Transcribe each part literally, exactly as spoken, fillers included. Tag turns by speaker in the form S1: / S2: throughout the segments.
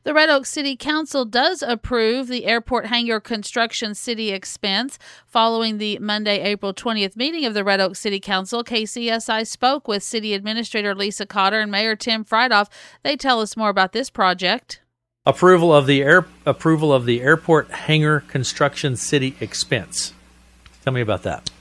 S1: The Red Oak City Council does approve the airport hangar construction city expense. Following the Monday, April twentieth meeting of the Red Oak City Council, K C S I spoke with City Administrator Lisa Cotter and Mayor Tim Freidoff. They tell us more about this project.
S2: Approval of the air approval of the airport hangar construction city expense. Tell me about that.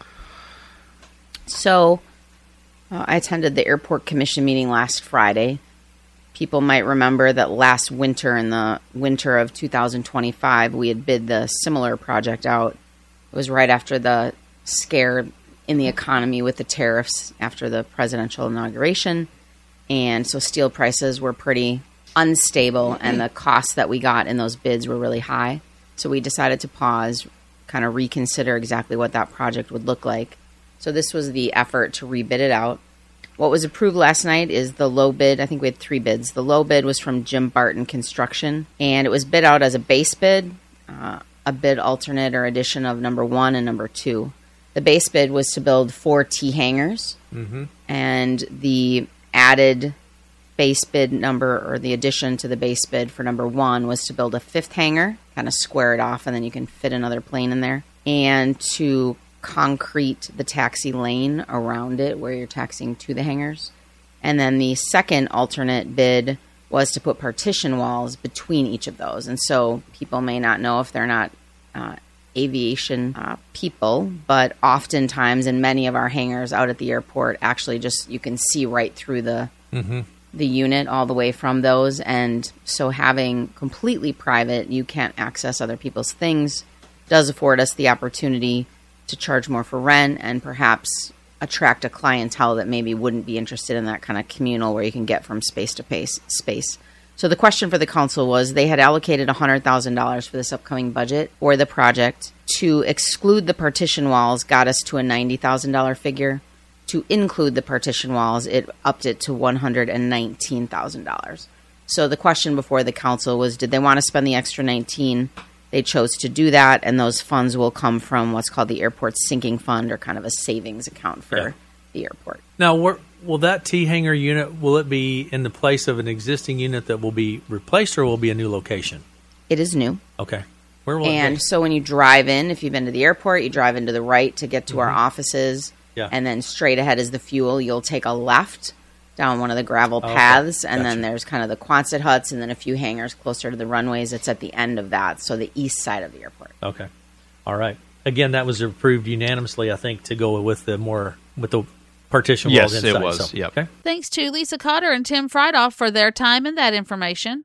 S3: So, uh, I attended the airport commission meeting last Friday. People might remember that last winter, in the winter of two thousand twenty-five, we had bid the similar project out. It was right after the scare in the economy with the tariffs after the presidential inauguration. And so steel prices were pretty unstable, and the costs that we got in those bids were really high. So we decided to pause, kind of reconsider exactly what that project would look like. So this was the effort to rebid it out. What was approved last night is the low bid. I think we had three bids. The low bid was from Jim Barton Construction, and it was bid out as a base bid, uh, a bid alternate or addition of number one and number two. The base bid was to build four T hangars, mm-hmm. and the added base bid number, or the addition to the base bid for number one, was to build a fifth hangar, kind of square it off, and then you can fit another plane in there, and to concrete the taxi lane around it where you're taxiing to the hangars. And then the second alternate bid was to put partition walls between each of those. And so people may not know if they're not uh, aviation uh, people, but oftentimes in many of our hangars out at the airport, actually just you can see right through the mm-hmm. the unit all the way from those. And so having completely private, you can't access other people's things, does afford us the opportunity to charge more for rent and perhaps attract a clientele that maybe wouldn't be interested in that kind of communal where you can get from space to pace, space. So the question for the council was, they had allocated one hundred thousand dollars for this upcoming budget for the project. To exclude the partition walls got us to a ninety thousand dollars figure. To include the partition walls, it upped it to one hundred nineteen thousand dollars. So the question before the council was, did they want to spend the extra nineteen? They chose to do that, and those funds will come from what's called the airport sinking fund, or kind of a savings account for yeah. the airport.
S2: Now, where, will that T hangar unit, will it be in the place of an existing unit that will be replaced, or will it be a new location?
S3: It is new.
S2: Okay. Where will
S3: and
S2: it be?
S3: So when you drive in, if you've been to the airport, you drive into the right to get to mm-hmm. our offices,
S2: yeah.
S3: and then straight ahead is the fuel. You'll take a left down one of the gravel paths, okay. and
S2: gotcha.
S3: then there's kind of the Quonset huts, and then a few hangars closer to the runways. It's at the end of that, so the east side of the airport.
S2: Okay. All right. Again, that was approved unanimously, I think, to go with the more with the partition walls
S4: yes,
S2: inside.
S4: Yes, it was.
S2: So,
S4: yep.
S2: Okay.
S1: Thanks to Lisa Cotter and Tim Freidoff for their time and that information.